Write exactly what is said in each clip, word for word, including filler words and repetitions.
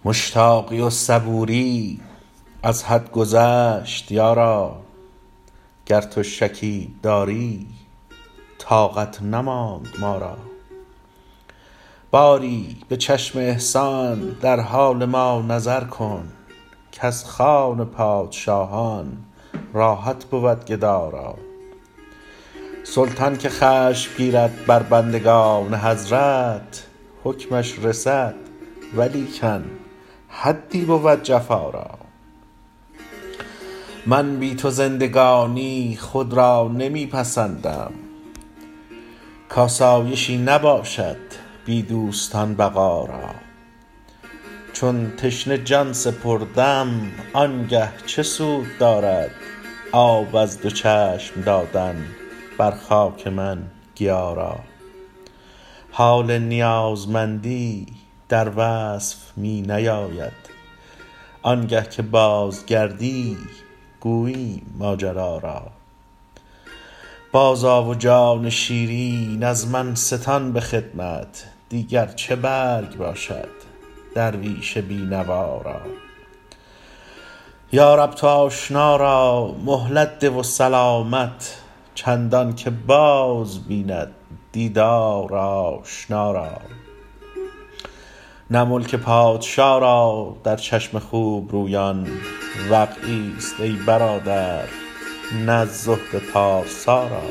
مشتاقی و صبوری از حد گذشت یارا، گر تو شکیب داری طاقت نماند ما را. باری به چشم احسان در حال ما نظر کن، کز خوان پادشاهان راحت بود گدا را. سلطان که خشم گیرد بر بندگان حضرت، حکمش رسد ولیکن حدی بود جفا را. من بی تو زندگانی خود را نمی پسندم، کاسایشی نباشد بی دوستان بقا را. چون تشنه جان سپردم آنگه چه سود دارد، آب از دو چشم دادن بر خاک من گیا را. حال نیازمندی در وصف می نیاید، آنگه که بازگردی گوییم ماجرا را. بازآ و جان شیرین از من ستان به خدمت، دیگر چه برگ باشد درویش بی نوا را. یا رب تو آشنا را مهلت ده و سلامت، چندان که باز بیند دیدار آشنا را. نه ملک پادشا را در چشم خوبرویان وقعی است ای برادر، نه زهد پارسا را.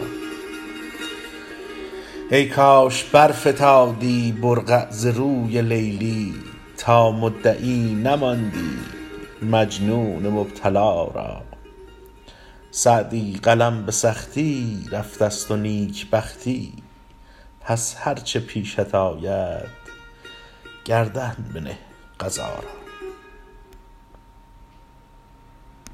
ای کاش برفتادی برقع ز روی لیلی، تا مدعی نماندی مجنون مبتلا را. سعدی قلم به سختی رفته است و نیک بختی، پس هر چه پیشت آید گردن بنه قضا را.